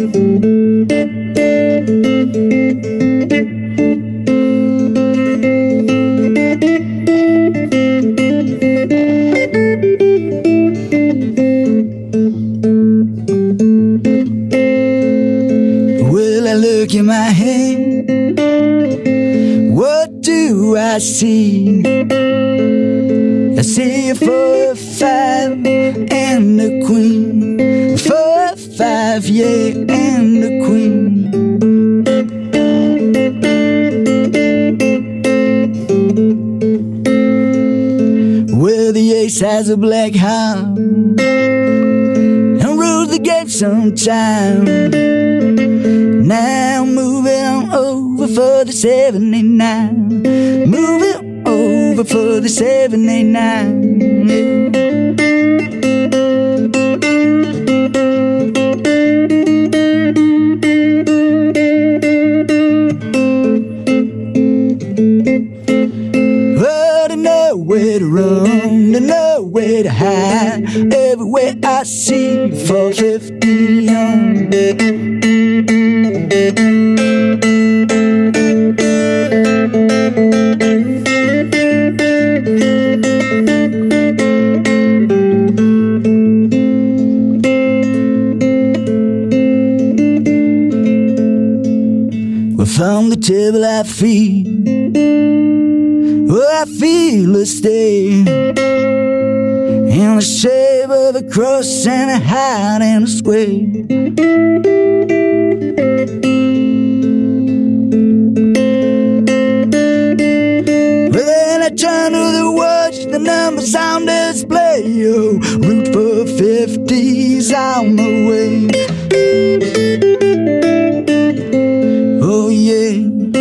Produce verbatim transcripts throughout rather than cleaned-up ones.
Well, I look in my hand, what do I see? I see a four, five, and a queen. Four, five, yeah, and a queen. Well, the ace has a black heart and rules the game sometime. Now moving on over for the seventy-nine. Moving over for the seventy-nine. Oh, to know where to run, to know where to hide. Everywhere I see four fifty on. Well, from the table I feel, oh, I feel a stain in the shape of a cross and a heart and a square. Well, then I turn to the watch, the numbers on display. Oh, Route four fifty's on the way. Oh yeah.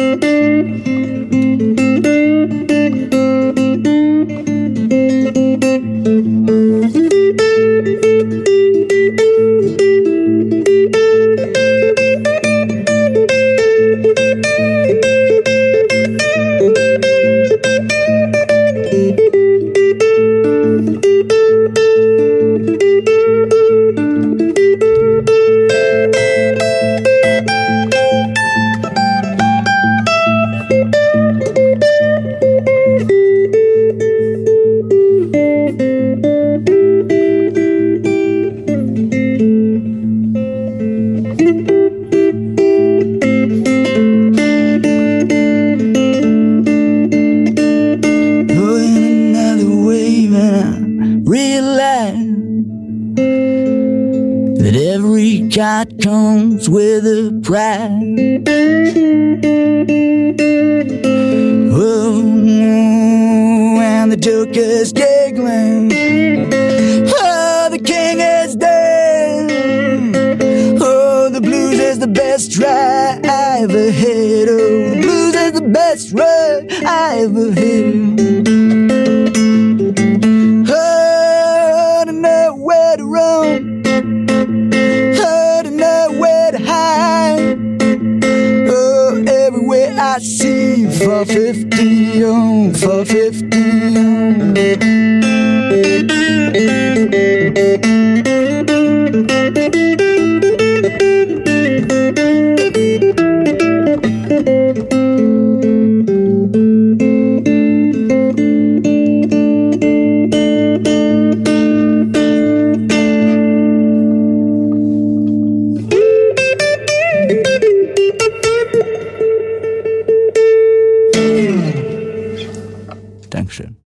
Realize that every card comes with a price. Oh, and the joker's giggling. Oh, the king is dead. Oh, the blues is the best ride I ever had. Oh, the blues is the best ride I ever had. Where to run, oh, to know where to hide. Oh, everywhere I see four fifty on, four fifty on. Dankeschön.